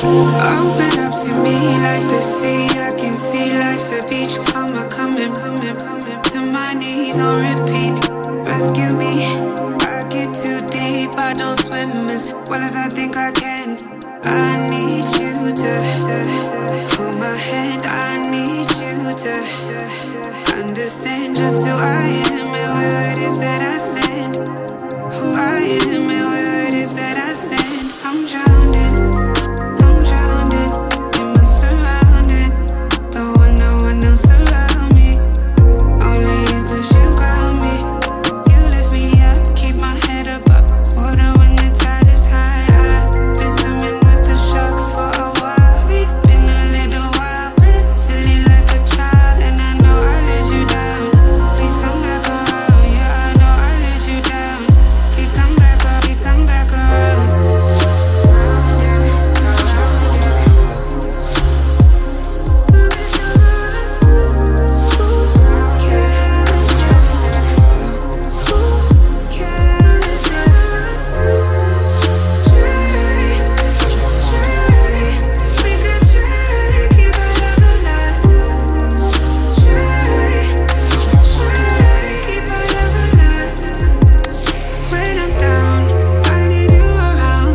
Open up to me like the sea. I can see life's a beach. Coming to my knees on repeat. Rescue me. I get too deep. I don't swim as well as I think I can. I need you to hold my hand. I need you to understand just who I am and where it is that I stand. Who I am and where it is that I stand. I'm drowning in my surrounding. Don't want no one else around me. Only you 'cause you ground me. You lift me up, keep my head above water when the tide is high. I've been swimming with the sharks for a while. We've been a little while, been silly like a child, and I know I let you down. Please come back around, yeah, I know I let you down. Please come back around, please come back around. When I'm down, I need you around.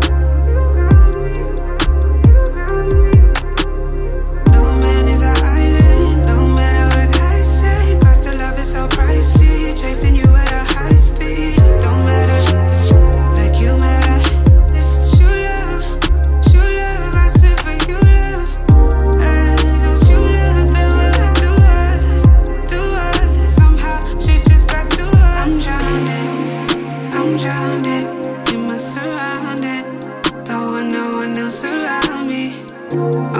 You ground me. No man is an island, no matter what I say. Cost of love is so pricey, chasing you at a high speed. Don't matter, like you matter. If it's true love, I swear for you love. Don't you love the way we do us? Somehow shit just got to us. I'm drowning in my surrounding. Don't want no one else around me.